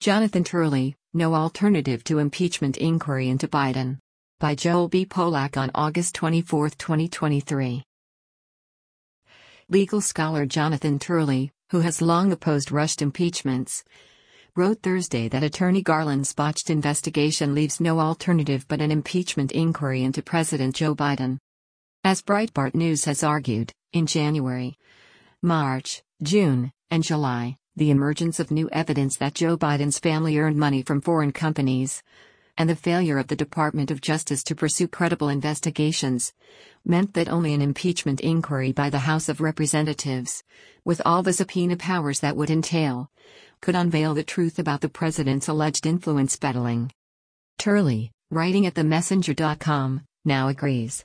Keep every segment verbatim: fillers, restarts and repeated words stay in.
Jonathan Turley, No Alternative to Impeachment Inquiry into Biden. By Joel B. Polak on August twenty-fourth, twenty twenty-three. Legal scholar Jonathan Turley, who has long opposed rushed impeachments, wrote Thursday that Attorney Garland's botched investigation leaves no alternative but an impeachment inquiry into President Joe Biden. As Breitbart News has argued, in January, March, June, and July, the emergence of new evidence that Joe Biden's family earned money from foreign companies, and the failure of the Department of Justice to pursue credible investigations, meant that only an impeachment inquiry by the House of Representatives, with all the subpoena powers that would entail, could unveil the truth about the president's alleged influence peddling. Turley, writing at the messenger dot com, now agrees.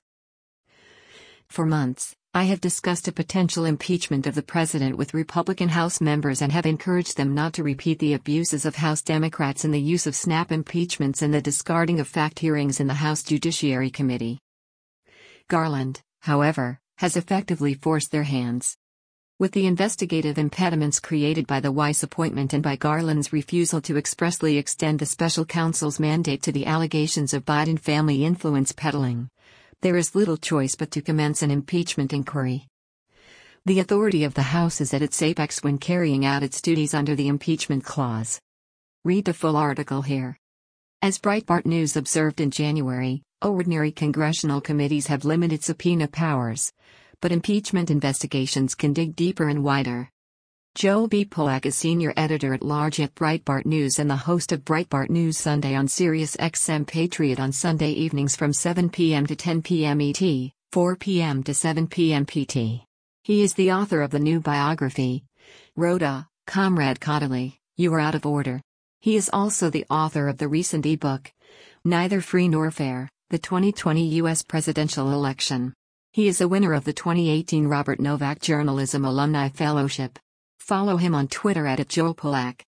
For months, I have discussed a potential impeachment of the president with Republican House members and have encouraged them not to repeat the abuses of House Democrats in the use of snap impeachments and the discarding of fact hearings in the House Judiciary Committee. Garland, however, has effectively forced their hands. With the investigative impediments created by the Weiss appointment and by Garland's refusal to expressly extend the special counsel's mandate to the allegations of Biden family influence peddling, there is little choice but to commence an impeachment inquiry. The authority of the House is at its apex when carrying out its duties under the impeachment clause. Read the full article here. As Breitbart News observed in January, ordinary congressional committees have limited subpoena powers, but impeachment investigations can dig deeper and wider. Joel B. Polak is senior editor-at-large at Breitbart News and the host of Breitbart News Sunday on Sirius X M Patriot on Sunday evenings from seven p m to ten p m E T, four p m to seven p m P T. He is the author of the new biography, Rhoda, Comrade Cotterly, You Are Out of Order. He is also the author of the recent e-book, Neither Free Nor Fair, the twenty twenty U S Presidential Election. He is a winner of the twenty eighteen Robert Novak Journalism Alumni Fellowship. Follow him on Twitter at Joel Polak.